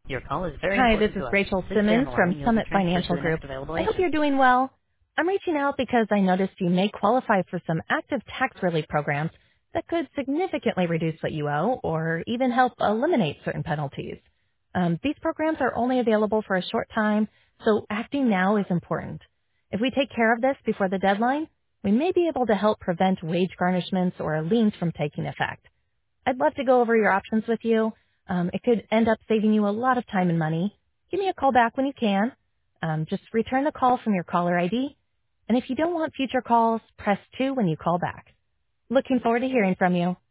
Your call is very Hi, this important is to us. Rachel Please stay on Simmons the line from and you'll be Summit transferred to Financial the Group. next available I hope agent. you're doing well. I'm reaching out because I noticed you may qualify for some active tax relief programs that could significantly reduce what you owe or even help eliminate certain penalties. These programs are only available for a short time, so acting now is important. If we take care of this before the deadline, we may be able to help prevent wage garnishments or liens from taking effect. I'd love to go over your options with you. It could end up saving you a lot of time and money. Give me a call back when you can. Just return the call from your caller ID. And if you don't want future calls, press 2 when you call back. Looking forward to hearing from you.